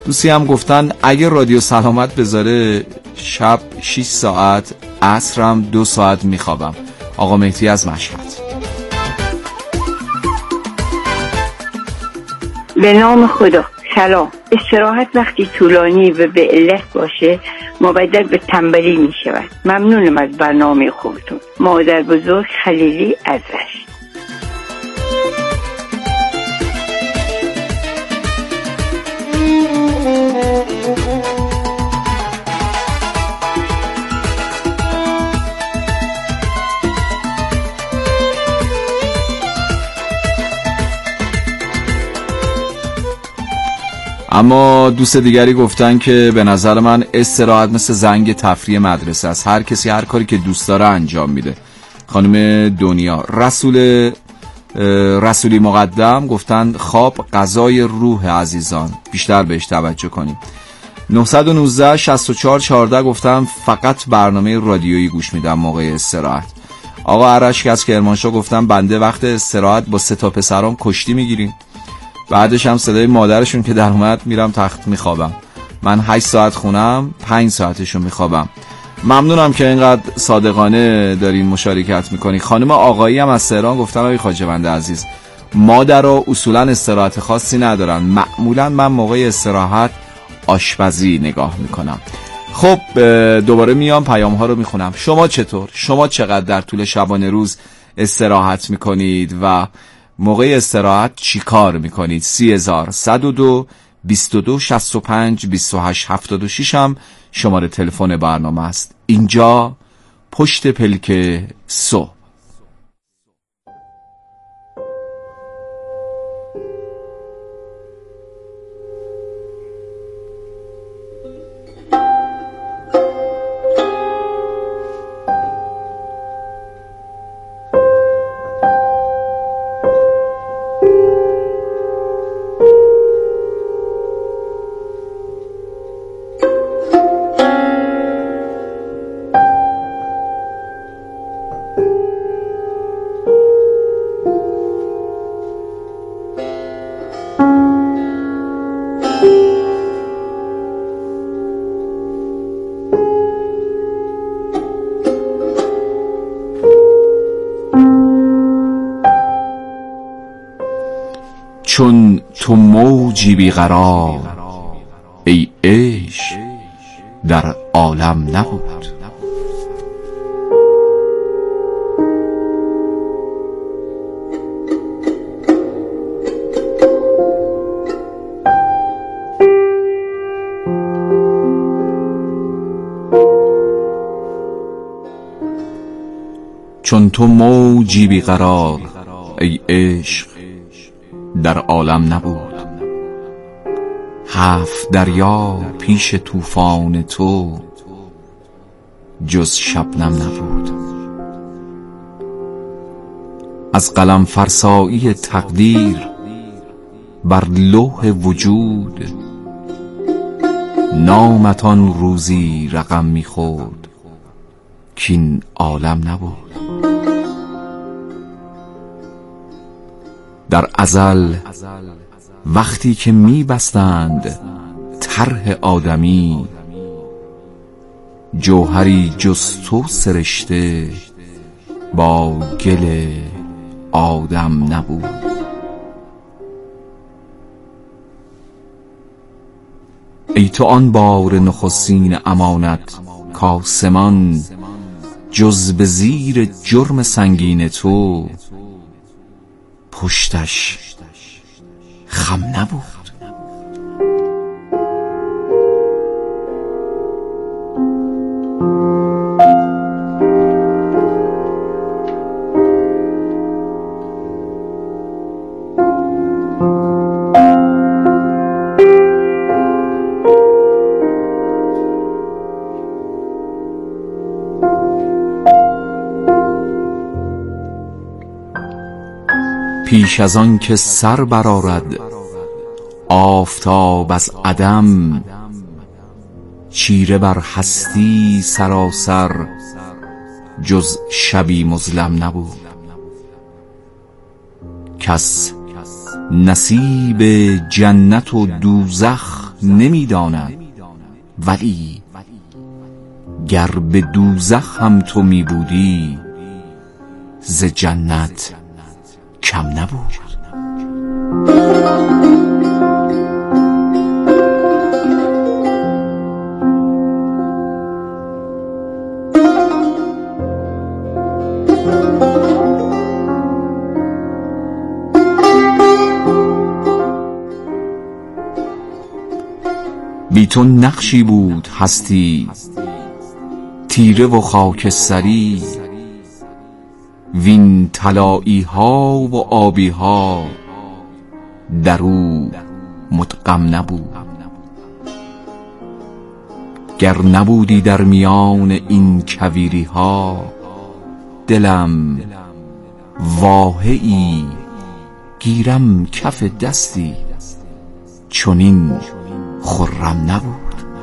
دوستی هم گفتن اگه رادیو سلامت بذاره شب 6 ساعت، عصرم 2 ساعت میخوابم. آقا مهدی از مشهد. به نام خدا. سلام. استراحت وقتی طولانی و به علت باشه مبدل به تنبلی می شود. ممنونم از برنامه خوبتون. مادر بزرگ خلیلی از رشت. اما دوست دیگری گفتن که به نظر من استراحت مثل زنگ تفریح مدرسه است. هر کسی هر کاری که دوست داره انجام میده. خانم دنیا رسولی مقدم گفتن خواب غذای روح عزیزان، بیشتر بهش توجه کنیم. 919 64 14 گفتم فقط برنامه رادیویی گوش میدم موقع استراحت. آقا عرشک از کرمانشاه گفتم بنده وقت استراحت با 3 تا پسرام کشتی میگیریم، بعدش هم صدای مادرشون که در اومد میرم تخت میخوابم. من 8 ساعت خونم، 5 ساعتشو میخوابم. ممنونم که اینقدر صادقانه دارین مشارکت میکنی. خانم آقایی هم از تهران گفتن آقای خواجه‌بند عزیز مادرها اصولا استراحت خاصی ندارن، معمولا من موقع استراحت آشپزی نگاه میکنم. خب دوباره میام پیام ها رو میخونم. شما چطور؟ شما چقدر در طول شبانه روز استراحت میکنید و موقع استراحت چی کار میکنید؟ 3102 22 65 28 76 هم شماره تلفن برنامه است. اینجا پشت پلک صبح. چون تو موجی بیقرار ای عشق در عالم نبود. چون تو موجی بیقرار ای عشق در عالم نبود. 7 دریا پیش طوفان تو جز شبنم نبود. از قلم فرسایی تقدیر بر لوح وجود نامت آن روزی رقم میخورد کین عالم نبود. در ازل وقتی که میبستند طرح آدمی جوهری جز تو سرشته با گل آدم نبود. ای تو آن بار نخستین امانت کاسمان جز به زیر جرم سنگین تو پشتش خم نبود. پیش از آن که سر برآرد آفتاب از عدم چیره بر هستی سراسر جز شبی مظلم نبود. کس نصیب جنت و دوزخ نمیداند، ولی گر به دوزخ هم تو می بودی ز جنت کم نبود. بی تو نقشی بود هستی تیره و خاکستری، وین طلایی ها و آبی ها در او مدغم نبود. گر نبودی در میان این کویری ها، دلم واهی گیرم کف دستی چنین خرم نبود.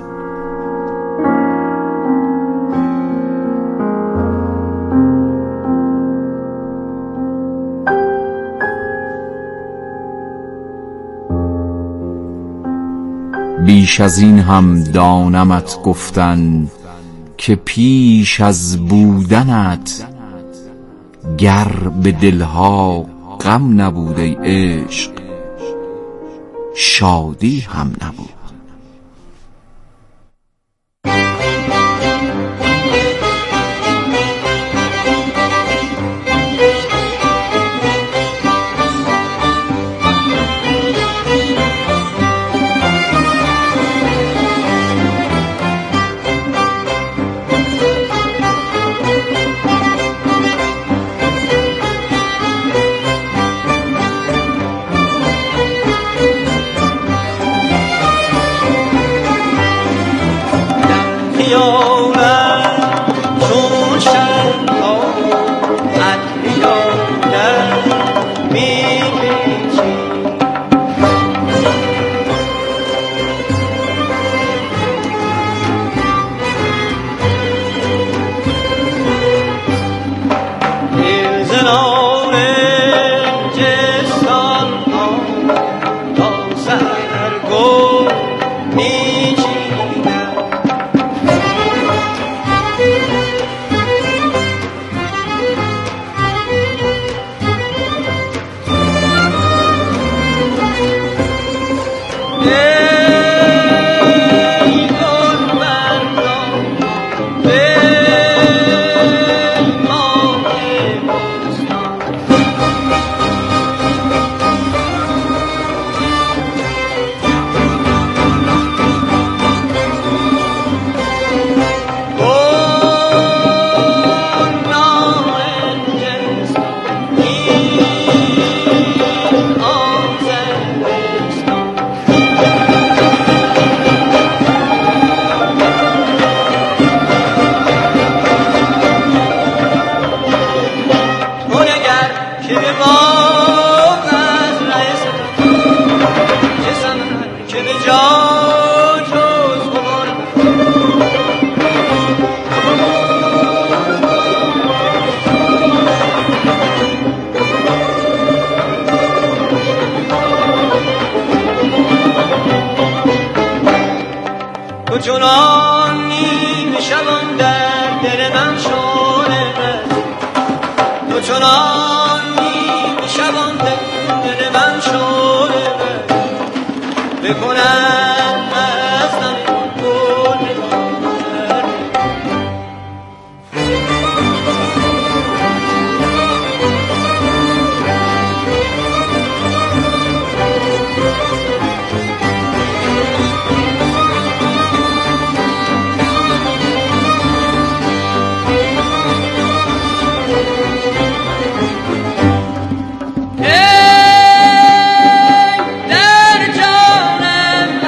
بیش از این هم دانمت گفتن که پیش از بودنت گر به دلها غم نبود ای عشق، شادی هم نبود. چنان نیم شبان در دل من شده، تو چنان نیم شبان در دل من شده، بکنم از من گل در جانم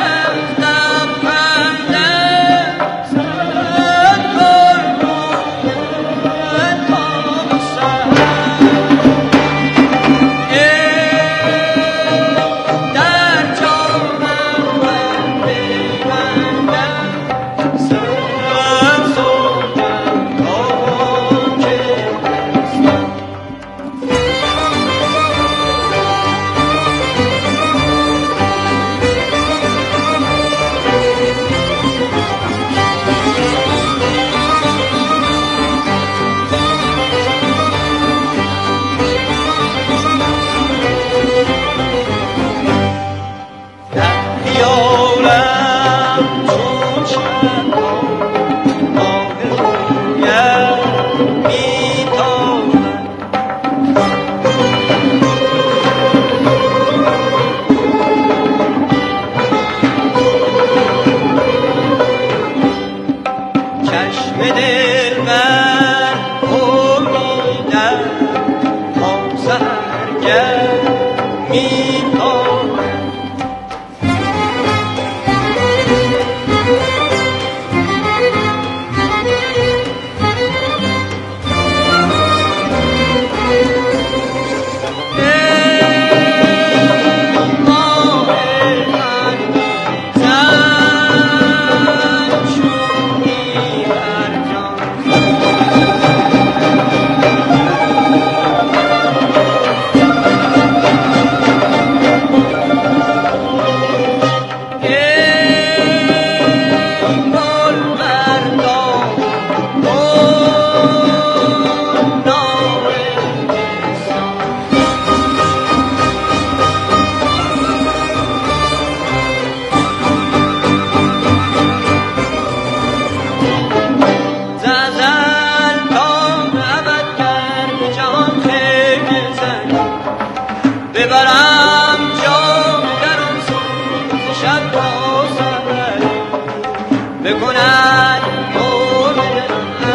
بکنن یوم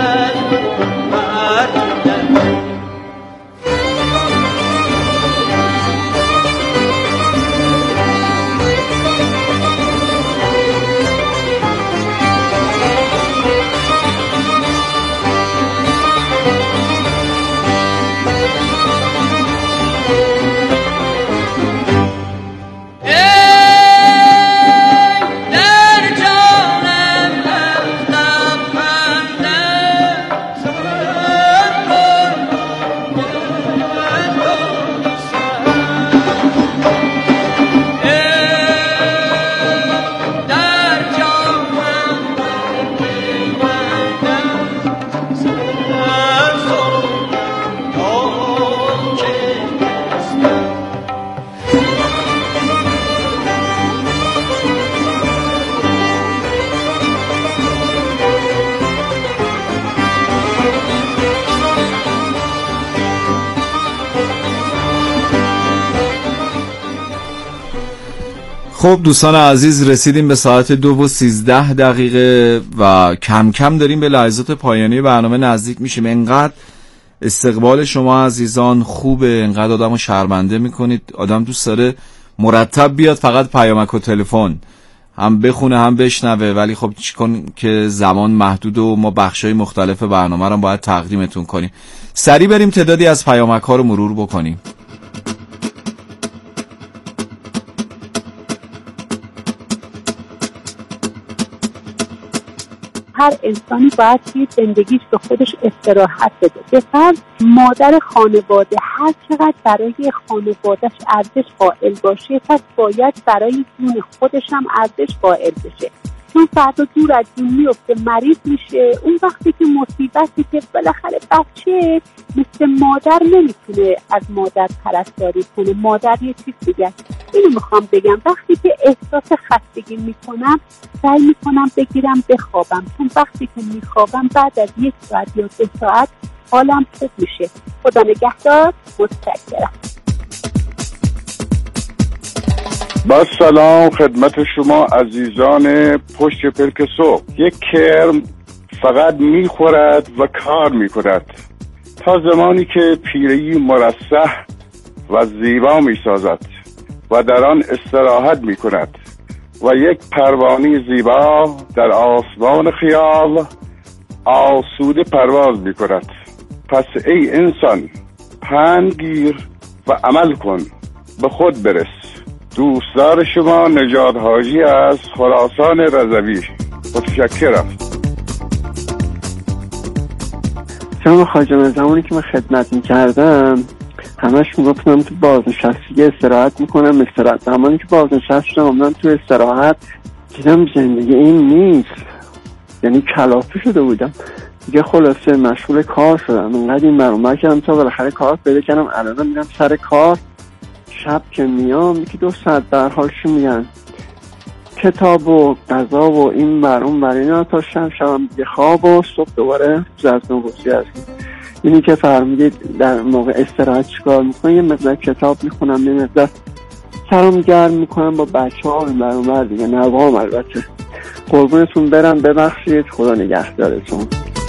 خب دوستان عزیز، رسیدیم به ساعت 2:13 و کم کم داریم به لحظات پایانی برنامه نزدیک میشیم. انقدر استقبال شما عزیزان خوبه، انقدر آدمو شرمنده میکنید. آدم دوست داره مرتب بیاد فقط پیامک و تلفن هم بخونه هم بشنوه، ولی خب چیکار که زمان محدود و ما بخشای مختلف برنامه رو باید تقدیمتون کنیم. سریع بریم تعدادی از پیامک ها رو مرور بکنیم. هر انسانی باید توی زندگیش به خودش استراحت بده. به فرض مادر خانواده هر چقدر برای خانوادهش ارزش قائل باشه، پس باید برای جون خودش هم ارزش قائل بشه. چون فردا دور از جون میفته، مریض میشه، اون وقتی که مصیبتی که بالاخره بچه مثل مادر نمیتونه از مادر پرستاری کنه. مادر یه چیز دیگه. اینو میخوام بگم، وقتی که احساس خستگی میکنم سعی میکنم بگیرم بخوابم، چون وقتی که میخوابم بعد از 1 ساعت یا 2 ساعت حالم خوب میشه. خدا نگهدار. متشکرم. با سلام خدمت شما عزیزان پشت پلک صبح. یک کرم فقط میخورد و کار میکند تا زمانی که پیری مرصح و زیبا میسازد و در آن استراحت میکند و یک پروانه زیبا در آسمان خیال آسوده پرواز میکند. پس ای انسان پند گیر و عمل کن، به خود برس. دوستدار شما نژاد حاجی از خراسان رضوی. متشکرم. جناب خواجه، از زمانی که من خدمت میکردم همش میگفتم تو بازنشستگی استراحت میکنم. زمانی که بازنشست شدم اومدم تو استراحت، دیدم زندگی این نیست، یعنی کلافه شده بودم دیگه. خلاصه مشغول کار شدم، انقدر این برنامه کردم تا بالاخره کار پیدا کردم. الان میرم سر کار، شب که میام 1-2 ساعت در حالش میگن کتاب و غذا و این برون برینا تا شبم دیگه خواب و صبح دوباره ززنوگوزی هستیم. اینی که فرمودید در موقع استراحت چیکار میکنم، یه مقدار کتاب میخونم، یه مقدار سرم گرم میکنم با بچه ها این برون دیگه، نوام البته. قربونتون برم، ببخشید، خدا نگهدارتون.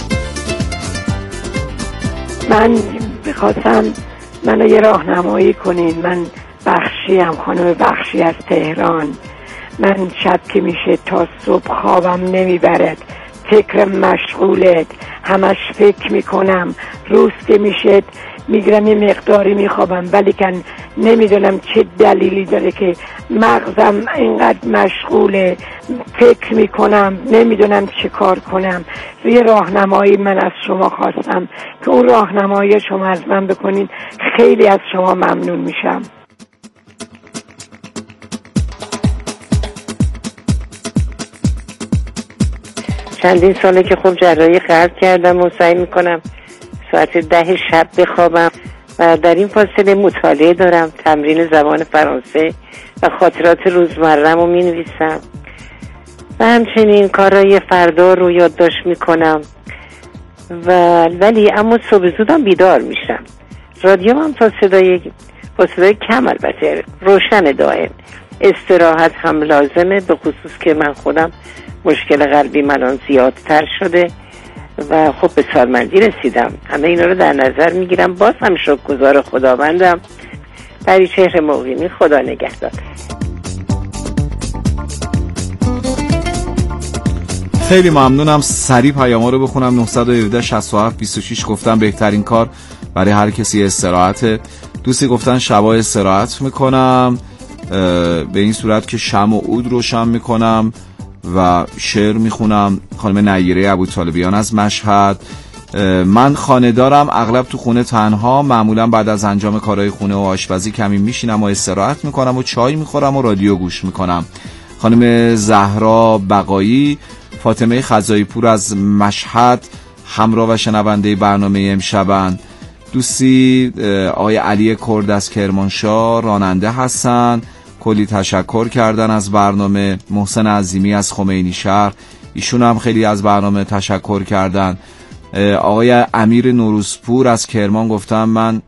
من بخواستم منو یه راهنمایی کنین. من بخشیم، خانم بخشی از تهران. من شب که میشه تا صبح خوابم نمیبرد، فکر مشغولت، همش فکر میکنم. روز که میشه میگرم یه مقداری میخوابم، ولی کن نمیدونم چه دلیلی داره که مغزم اینقدر مشغوله، فکر میکنم، نمیدونم چه کار کنم. یه راهنمایی من از شما خواستم که اون راهنمایی شما از من بکنین. خیلی از شما ممنون میشم. چندین ساله که خب جراحی قلب کردم و سعی میکنم ساعت 10 شب بخوابم و در این فاصله مطالعه دارم، تمرین زبان فرانسه و خاطرات روزمره‌ام رو مینویسم و همچنین کارهای فردا رو یادداشت میکنم ولی اما صبح زودم بیدار میشم. رادیو هم با صدای کم، البته روشن دائم، استراحت هم لازمه، به خصوص که من خودم مشکل قلبی من زیادتر شده و خب به سالمندی رسیدم. همه اینا رو در نظر میگیرم. باز هم شکرگزار خداوندم. پریچهر مقیمی، خدا نگهدار. خیلی ممنونم. سریع پیاما رو بخونم. 917 67 26 گفتن بهترین کار برای هر کسی استراحته. دوستی گفتن شبا استراحت میکنم به این صورت که شمع و عود روشن میکنم و شعر میخونم. خانم نیره ابوطالبیان از مشهد: من خانه دارم، اغلب تو خونه تنها، معمولا بعد از انجام کارهای خونه و آشپزی کمی میشینم و استراحت میکنم و چای میخورم و رادیو گوش میکنم. خانم زهرا بقایی: فاطمه خزایی پور از مشهد، همراه و شنونده برنامه امشبن. دوستی آقای علی کرد از کرمانشاه راننده هستن، کلی تشکر کردن از برنامه. محسن عظیمی از خمینی شهر، ایشون هم خیلی از برنامه تشکر کردن. آقای امیر نوروزپور از کرمان گفتم من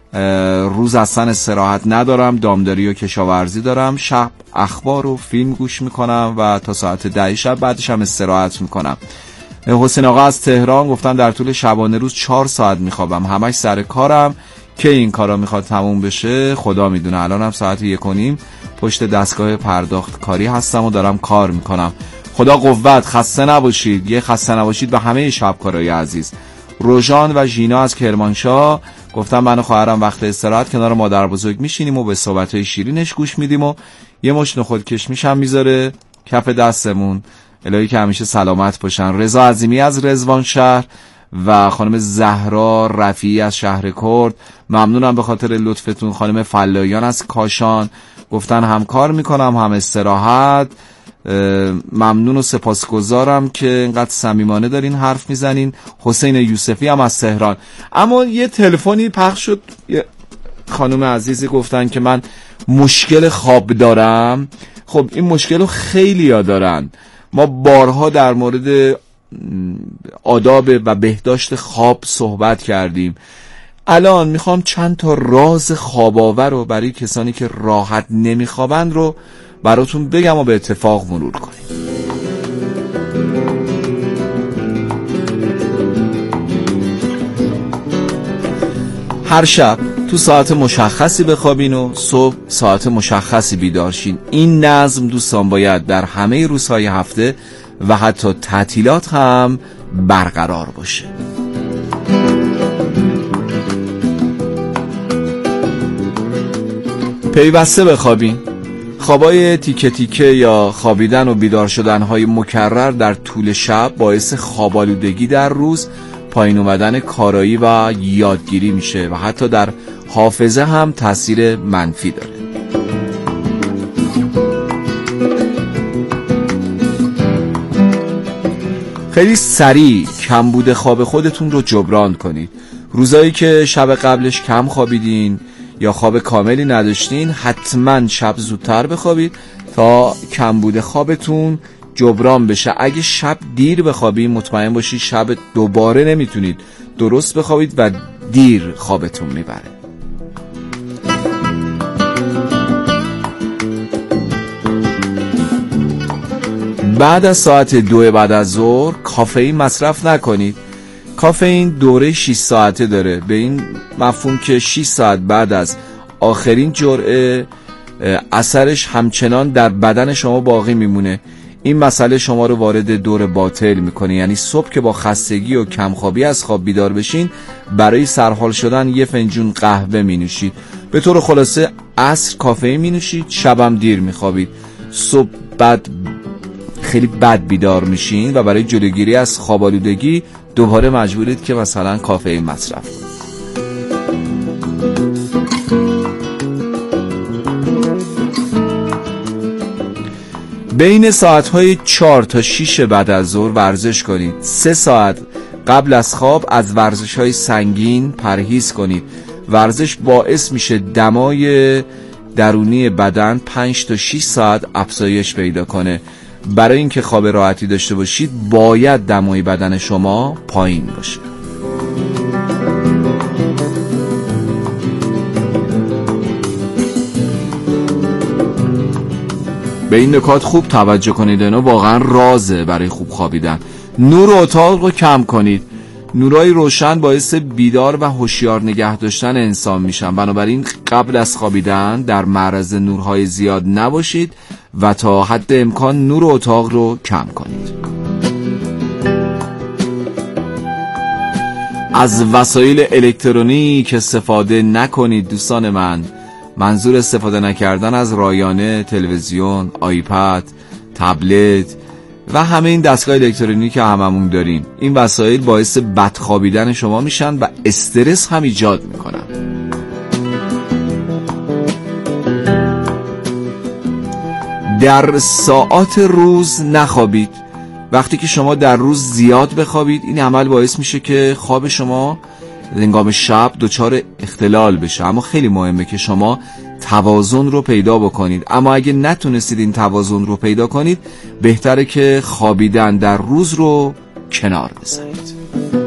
روز اصلا استراحت ندارم، دامداری و کشاورزی دارم، شب اخبار و فیلم گوش میکنم و تا ساعت 10 شب بعدش هم استراحت میکنم. حسین آقا از تهران گفتن در طول شبانه روز 4 ساعت میخوابم، همش سر کارم، که این کارا میخواد تموم بشه خدا میدونه. الان هم ساعت 1:30 پشت دستگاه پرداخت کاری هستم و دارم کار میکنم. خدا قوت، خسته نباشید. یه خسته نباشید به همه شبکارای عزیز. روژان و ژینا از کرمانشاه گفتم من و خواهرم وقت استراحت کنار مادر بزرگ میشینیم و به صحبت‌های شیرینش گوش میدیم و یه مشت نخود کشمیش هم میذاره کف دستمون. الهی که همیشه سلامت باشن. رضا عظیمی از رضوان شهر و خانم زهرا رفیعی از شهر کرد، ممنونم به خاطر لطفتون. خانم فلایان از کاشان گفتن هم کار میکنم هم استراحت. ممنون و سپاسگزارم که اینقدر صمیمانه دارین حرف میزنین. حسین یوسفی هم از تهران. اما یه تلفنی پخش شد، خانم عزیزی گفتن که من مشکل خواب دارم. خب این مشکل رو خیلی ها دارن. ما بارها در مورد آداب و بهداشت خواب صحبت کردیم. الان میخوام چند تا راز خواب آور رو برای کسانی که راحت نمیخوابند رو براتون بگم و به اتفاق مرور کنیم. هر شب تو ساعت مشخصی بخوابین و صبح ساعت مشخصی بیدار شین. این نظم دوستان باید در همه روزهای هفته و حتی تعطیلات هم برقرار باشه. پیوسته بخوابین. خوابای تیکه تیکه یا خوابیدن و بیدار شدنهای مکرر در طول شب باعث خوابالودگی در روز، پایین اومدن کارایی و یادگیری میشه و حتی در حافظه هم تاثیر منفی داره. خیلی سریع کمبود خواب خودتون رو جبران کنید. روزایی که شب قبلش کم خوابیدین یا خواب کاملی نداشتین، حتما شب زودتر بخوابید تا کمبود خوابتون جبران بشه. اگه شب دیر بخوابید مطمئن باشید شب دوباره نمیتونید درست بخوابید و دیر خوابتون میبره. بعد از ساعت 2 بعد از ظهر کافئین مصرف نکنید. کافئین دوره 6 ساعته داره، به این مفهوم که 6 ساعت بعد از آخرین جرعه اثرش همچنان در بدن شما باقی میمونه. این مسئله شما رو وارد دور باطل میکنه، یعنی صبح که با خستگی و کمخوابی از خواب بیدار بشین، برای سرحال شدن یه فنجون قهوه می نوشید. به طور خلاصه عصر کافئین می نوشید، شبم دیر می خوابید، صبح بعد خیلی بد بیدار میشین و برای جلوگیری از خوابالودگی دوباره مجبورید که مثلا کافئین مصرف کنید. بین ساعتهای 4 تا 6 بعد از ظهر ورزش کنید. 3 ساعت قبل از خواب از ورزش‌های سنگین پرهیز کنید. ورزش باعث میشه دمای درونی بدن 5 تا 6 ساعت افزایش پیدا کنه. برای اینکه خواب راحتی داشته باشید باید دمای بدن شما پایین باشه. به این نکات خوب توجه کنید، اینا واقعا رازه برای خوب خوابیدن. نور اتاق رو کم کنید. نورای روشن باعث بیدار و هوشیار نگه داشتن انسان میشن، بنابراین قبل از خوابیدن در معرض نورهای زیاد نباشید و تا حد امکان نور اتاق رو کم کنید. از وسایل الکترونیک استفاده نکنید دوستان من. منظور استفاده نکردن از رایانه، تلویزیون، آیپد، تبلت و همه این دستگاه الکترونیکی که هممون داریم. این وسایل باعث بدخوابیدن شما میشن و استرس هم ایجاد میکنن. در ساعات روز نخوابید. وقتی که شما در روز زیاد بخوابید، این عمل باعث میشه که خواب شما هنگام شب دچار اختلال بشه. اما خیلی مهمه که شما توازن رو پیدا بکنید. اما اگه نتونستید این توازن رو پیدا کنید، بهتره که خوابیدن در روز رو کنار بذارید.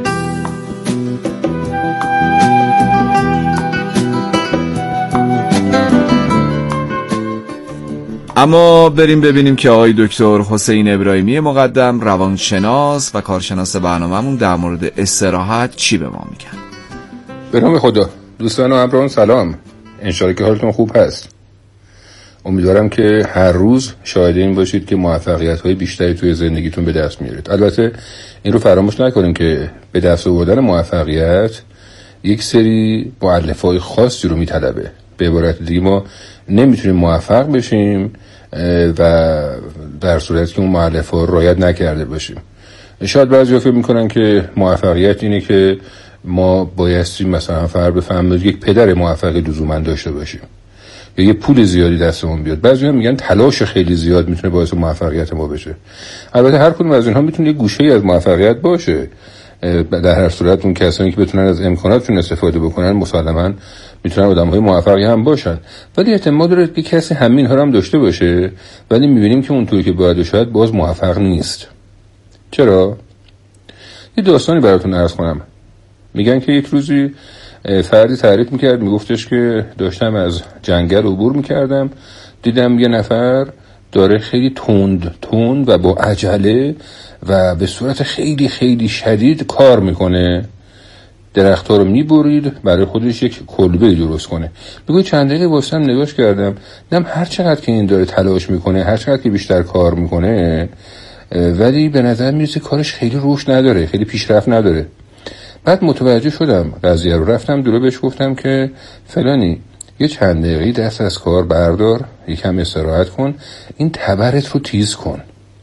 اما بریم ببینیم که آقای دکتر حسین ابراهیمی مقدم، روانشناس و کارشناس برنامه‌مون، در مورد استراحت چی به ما میگن. به نام خدا. دوستان و همراهان سلام. انشالله که حالتون خوب هست. امیدوارم که هر روز شاهد این باشید که موفقیت‌های بیشتری توی زندگیتون به دست میارید. البته این رو فراموش نکنیم که به دست آوردن موفقیت یک سری مؤلفه‌های خاصی رو میطلبه. به عبارت دیگه ما نمیتونیم موفق بشیم و در صورتی که اون مؤلفه‌ها رو رعایت نکرده باشیم. شاید بعضی‌ها فکر می‌کنن که موفقیت اینه که ما بایستی مثلا فرض بفرمایید یک پدر موفق لزوما داشته باشیم یا یه پول زیادی دستمون بیاد. بعضی‌ها میگن تلاش خیلی زیاد میتونه باعث موفقیت ما بشه. البته هر کدوم از اینها میتونه یه گوشه‌ای از موفقیت باشه. در هر صورت اون کسانی که بتونن از امکاناتشون استفاده بکنن مسلماً میتونن آدم‌های موفقی هم باشن، ولی احتمال داره که کسی همین ها هم داشته باشه ولی میبینیم که اونطوری که باید شاید باز موفق نیست. چرا؟ یه داستانی براتون عرض کنم. میگن که یک روزی فردی تعریف میکرد، میگفتش که داشتم از جنگل عبور میکردم، دیدم یه نفر داره خیلی تند و با عجله و به صورت خیلی خیلی شدید کار میکنه، درخت‌ها رو میبرید برای خودش یک کلبه درست کنه. میگه چند دقیقه واسم نگاش کردم، دیدم هر چقدر که این داره تلاش میکنه، هر چقدر که بیشتر کار میکنه، ولی به نظر میرسه کارش خیلی رشد نداره، خیلی پیشرفت نداره. بعد متوجه شدم قضیه رو، رفتم دور بهش گفتم که فلانی یه چند دقیقه دست از کار بردار، یکم استراحت کن، این تبرت رو تیز کن،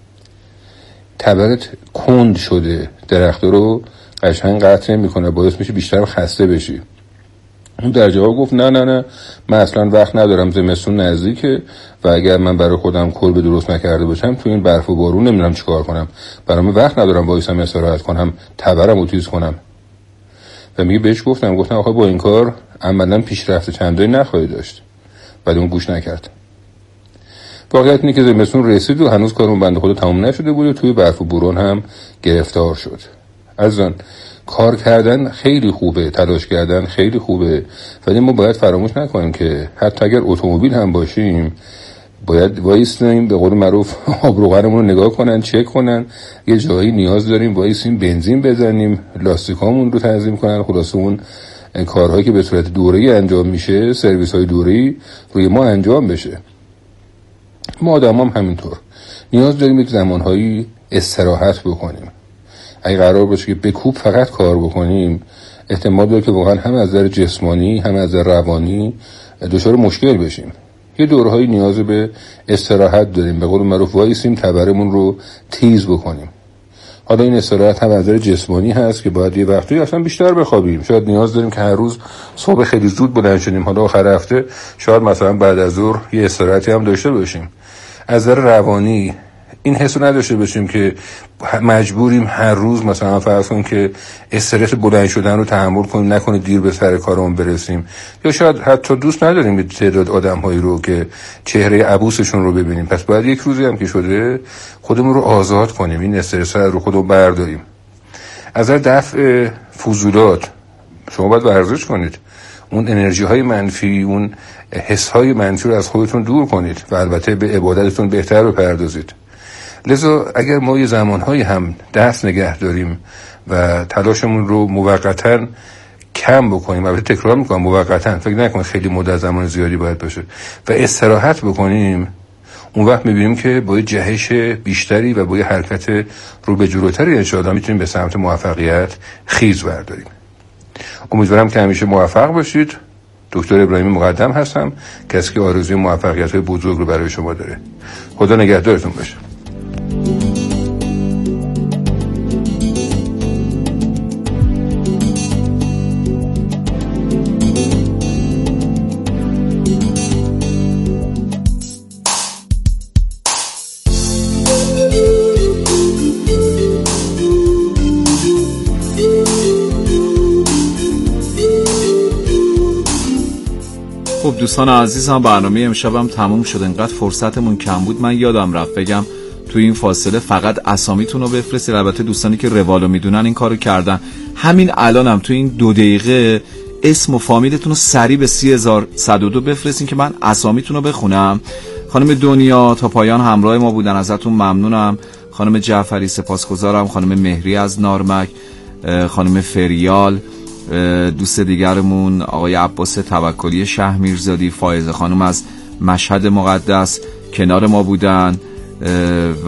تبرت کند شده، درخت رو قشنگ قطع میکنه، باعث میشه بیشتر خسته بشی. اون در جواب گفت نه من اصلا وقت ندارم، زمستون نزدیکه و اگر من برای خودم کلبه درست نکرده باشم تو این برف و بارون نمیدونم چیکار کنم، برام وقت ندارم وایسم استراحت کنم، تبرم رو تیز کنم. و میگه بهش گفتم آخه با این کار عملاً پیشرفت چندانی نخواهی داشت. بعد اون گوش نکرد. واقعیت اینه که زمستون رسید و هنوز کارمون بنده خدا تموم نشده بود و توی برف و بارون هم گرفتار شد. عزیزان، کار کردن خیلی خوبه، تلاش کردن خیلی خوبه، ولی ما باید فراموش نکنیم که حتی اگر اتومبیل هم باشیم باید وایسیم، به قول معروف آبروغنمون رو نگاه کنن، چک کنن، یه جایی نیاز داریم وایسیم بنزین بزنیم، لاستیکامون رو تنظیم کنن. خلاصه اون کارهایی که به صورت دوره‌ای انجام میشه، سرویس‌های دوره‌ای روی ما انجام بشه. ما آدمام همینطور نیاز داریم یک زمانهایی استراحت بکنیم. اگه قرار باشه که بکوب فقط کار بکنیم، احتمال داره که واقعا هم از نظر جسمانی هم از نظر روانی دچار مشکل بشیم. یه دورهایی نیاز به استراحت داریم، به قول معروف وایسیم تبرمون رو تیز بکنیم. حالا این استراحت هم از نظر جسمانی هست که باید یه وقتی اصلا بیشتر بخوابیم. شاید نیاز داریم که هر روز صبح خیلی زود بلند شدیم، حالا آخر هفته شاید مثلا بعد از ظهر یه استراحتی هم داشته باشیم. از نظر روانی این حسو نداشته باشیم که مجبوریم هر روز مثلا فرض کن که استرس بلند شدن رو تحمل کنیم، نکنه دیر به سر کارمون برسیم، یا شاید حتی دوست نداریم تعداد آدم‌هایی رو که چهره عبوسشون رو ببینیم. پس باید یک روزی هم که شده خودمون رو آزاد کنیم، این استرس رو خودمون برداریم. از نظر دفع فضولات شما باید ورزش کنید. اون انرژی های منفی، اون حس های منفی رو از خودتون دور کنید و البته به عبادتتون بهتر بپردازید. لذا اگر ما یه زمانهایی هم دست نگه داریم و تلاشمون رو موقتاً کم بکنیم، البته تکرار میکنم موقتاً، فکر نکنید خیلی مدت زمان زیادی باید باشه، و استراحت بکنیم، اون وقت میبینیم که با جهش بیشتری و با حرکت رو به جلوتری انشاءالله میتونیم به سمت موفقیت خیز برداریم. امیدوارم که همیشه موفق باشید. دکتر ابراهیمی مقدم هستم، کسی که آرزوی موفقیت‌های بزرگ رو برای شما داره. خدا نگهدارتون باشه. خب دوستان عزیزم، برنامه امشبم تموم شد. انقدر فرصتمون کم بود من یادم رفت بگم توی این فاصله فقط اسامیتون رو بفرستید. البته دوستانی که روالو میدونن این کارو کردن. همین الانم توی این 2 دقیقه اسم و فامیلتون رو سریع به 30102 بفرستین که من اسامیتون رو بخونم. خانم دنیا تا پایان همراه ما بودن، ازتون ممنونم. خانم جعفری سپاسگزارم. خانم مهری از نارمک، خانم فریال، دوست دیگرمون آقای عباس توکلی شهمیرزادی، فائزه خانم از مشهد مقدس کنار ما بودن و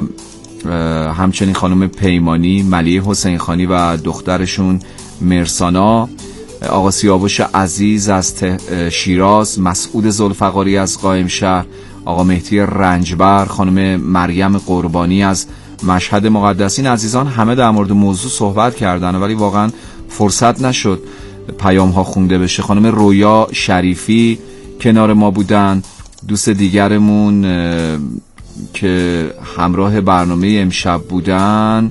همچنین خانم پیمانی، ملیه حسین خانی و دخترشون مرسانا، آقا سیاوش عزیز از شیراز، مسعود ذوالفقاری از قائم شهر، آقا مهدی رنجبر، خانم مریم قربانی از مشهد مقدس. این عزیزان همه در مورد موضوع صحبت کردن ولی واقعا فرصت نشد پیام ها خونده بشه. خانم رویا شریفی کنار ما بودن، دوست دیگرمون که همراه برنامه امشب بودن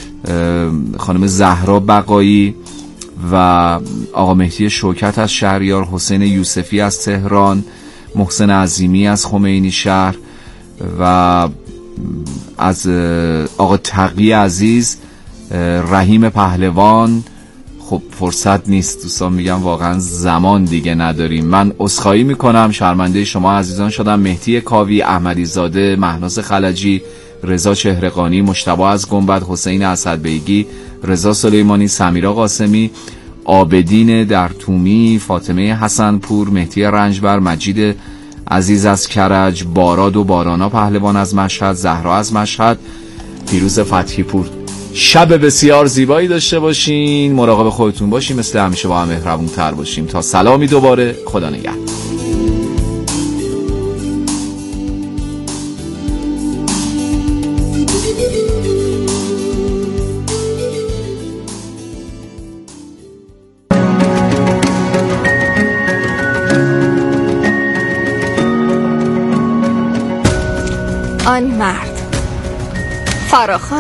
خانم زهرا بقایی و آقا مهدی شوکت از شهریار، حسین یوسفی از تهران، محسن عظیمی از خمینی شهر و از آقا تقی عزیز، رحیم پهلوان. خب فرصت نیست دوستان، میگم واقعا زمان دیگه نداریم. من عذرخواهی میکنم، شرمنده شما عزیزان شدم. مهدی کاوی، احمدی زاده، مهناز خلجی، رضا چهره‌قانی، مجتبی از گنبد، حسین اسدبیگی، رضا سلیمانی، سمیرا قاسمی، عابدین در تومی، فاطمه حسنپور، مهدی رنجبر، مجید عزیز از کرج، باراد و بارانا پهلوان از مشهد، زهرا از مشهد، پیروز فتحی پور. شب بسیار زیبایی داشته باشین، مراقب خودتون باشین، مثل همیشه با هم مهربون تر باشیم. تا سلامی دوباره، خدا نگهدار. آن مرد فراخوان